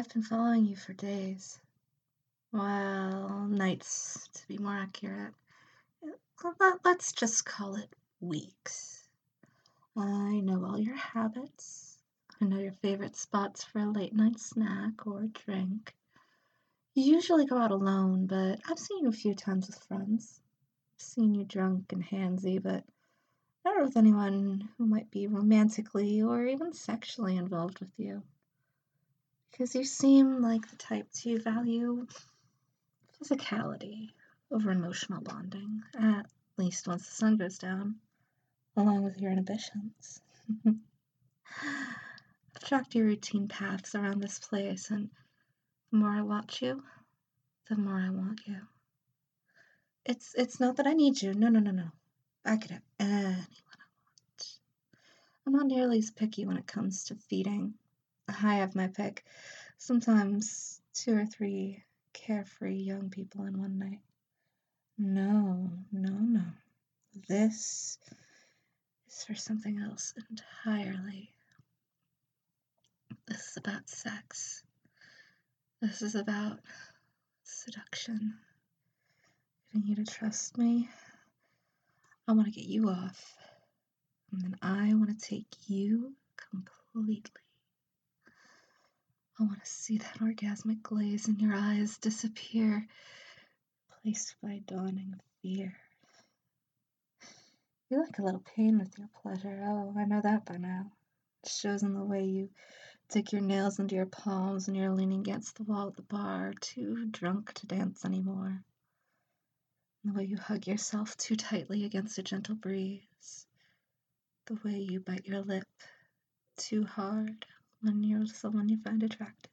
I've been following you for days. Well, nights, to be more accurate. Let's just call it weeks. I know all your habits. I know your favorite spots for a late night snack or drink. You usually go out alone, but I've seen you a few times with friends. I've seen you drunk and handsy, but never with anyone who might be romantically or even sexually involved with you. Because you seem like the type to value physicality over emotional bonding, at least once the sun goes down, along with your inhibitions. I've tracked your routine paths around this place, and the more I watch you, the more I want you. It's not that I need you. No, no, no, no. I could have anyone I want. I'm not nearly as picky when it comes to feeding. I have my pick. Sometimes two or three carefree young people in one night. No, no, no. This is for something else entirely. This is about sex. This is about seduction. Getting you to trust me. I want to get you off. And then I want to take you completely. I want to see that orgasmic glaze in your eyes disappear, replaced by dawning fear. You like a little pain with your pleasure. Oh, I know that by now. It shows in the way you dig your nails into your palms when you're leaning against the wall at the bar, too drunk to dance anymore. And the way you hug yourself too tightly against a gentle breeze. The way you bite your lip too hard when you're with someone you find attractive.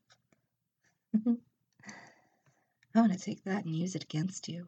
I want to take that and use it against you.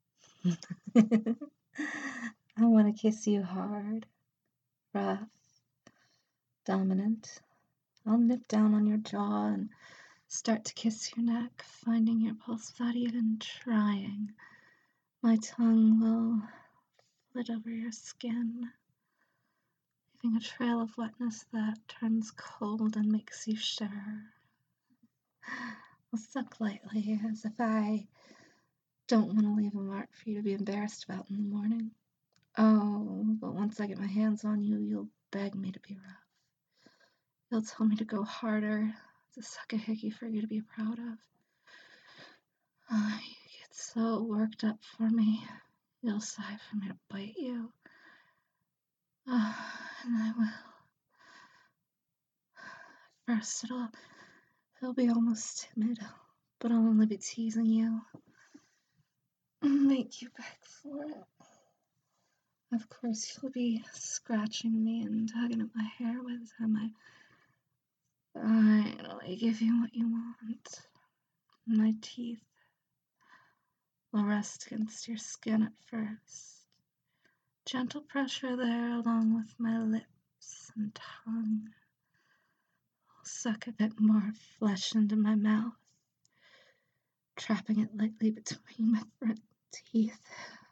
I want to kiss you hard, rough, dominant. I'll nip down on your jaw and start to kiss your neck, finding your pulse without even trying. My tongue will flit over your skin, leaving a trail of wetness that turns cold and makes you shiver. I'll suck lightly, as if I don't want to leave a mark for you to be embarrassed about in the morning. Oh, but once I get my hands on you, you'll beg me to be rough. You'll tell me to go harder, to suck a hickey for you to be proud of. You get so worked up for me. You'll sigh for me to bite you. And I will. At first, it'll be almost timid, but I'll only be teasing you. Make you beg for it. Of course, you'll be scratching me and tugging at my hair by the time I finally give you what you want. My teeth will rest against your skin at first. Gentle pressure there, along with my lips and tongue. I'll suck a bit more flesh into my mouth, trapping it lightly between my front teeth.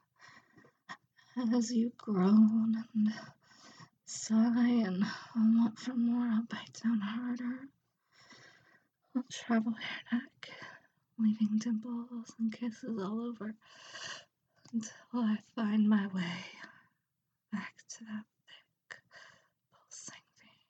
As you groan and sigh and want for more, I'll bite down harder. I'll travel your neck, leaving dimples and kisses all over until I find my way back to that thick, pulsing vein.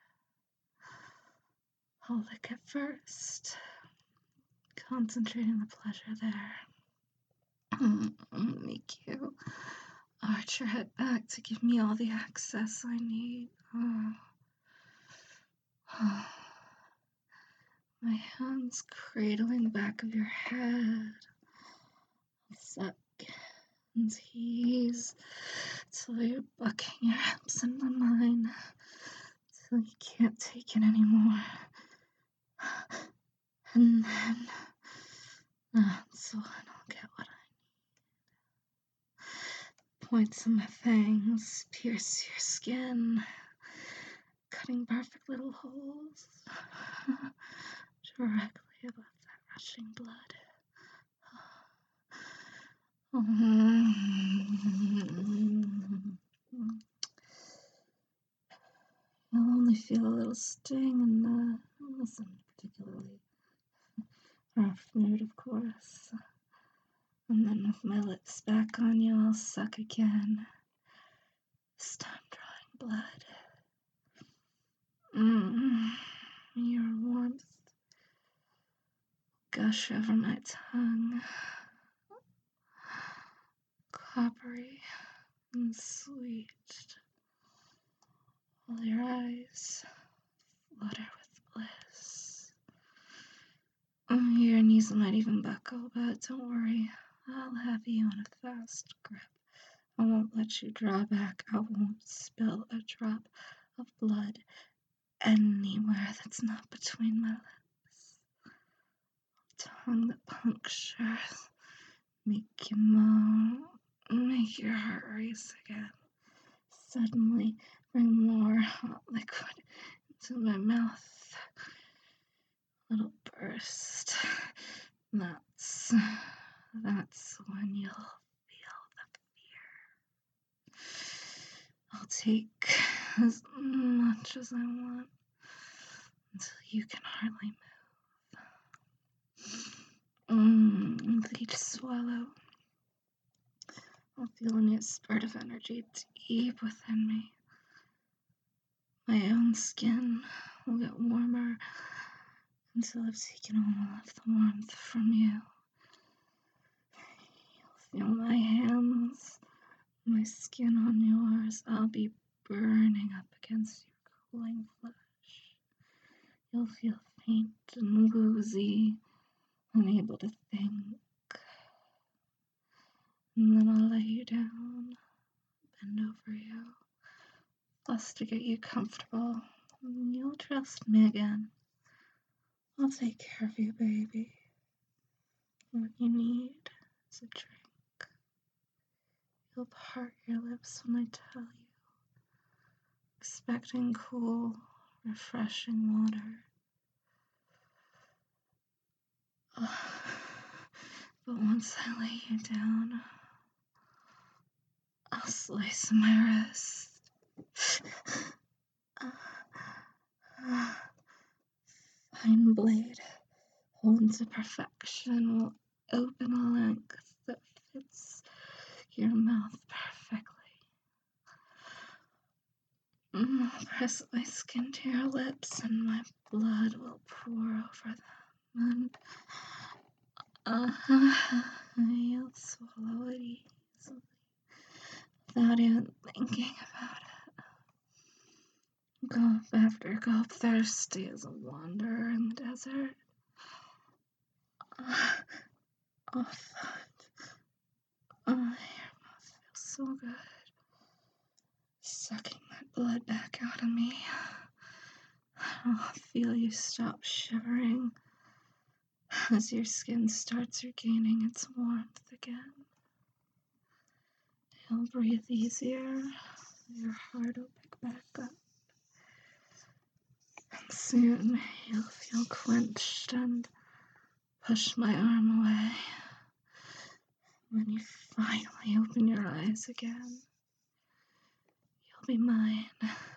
I'll lick it first, concentrating the pleasure there. Make you arch your head back to give me all the access I need. My hands cradling the back of your head. I'll suck and tease till you're bucking your hips into mine, till you can't take it anymore. And then that's when I'll get what I need. Points of my fangs pierce your skin, cutting perfect little holes directly above that rushing blood. You'll only feel a little sting, and listen particularly Rough mood, of course. And then with my lips back on you, I'll suck again. This time drawing blood. Your warmth gush over my tongue. Coppery and sweet. All your eyes flutter with bliss. Your knees might even buckle, but don't worry. I'll have you in a fast grip. I won't let you draw back. I won't spill a drop of blood anywhere that's not between my lips. Tongue that punctures, make you moan, make your heart race again. Suddenly bring more hot liquid into my mouth. Little burst. That's when you'll feel the fear. I'll take as much as I want until you can hardly move. With each swallow, I'll feel a new spurt of energy deep within me. My own skin will get warmer until I've taken all of the warmth from you. You'll feel my hands, my skin on yours. I'll be burning up against your cooling flesh. You'll feel faint and woozy, unable to think. And then I'll lay you down, bend over you, fuss to get you comfortable. And you'll trust me again. I'll take care of you, baby. What you need is a drink. You'll part your lips when I tell you, expecting cool, refreshing water. But once I lay you down, I'll slice my wrist. Fine blade, honed to perfection, will open a length that fits your mouth perfectly. I'll press my skin to your lips and my blood will pour over them. And you'll swallow it easily without even thinking about it. Gulp after gulp, thirsty as a wanderer in the desert. Oh, your mouth feels so good. Sucking my blood back out of me. I'll feel you stop shivering as your skin starts regaining its warmth again. You'll breathe easier. Your heart will pick back up. And soon you'll feel clenched and push my arm away. When you finally open your eyes again, you'll be mine.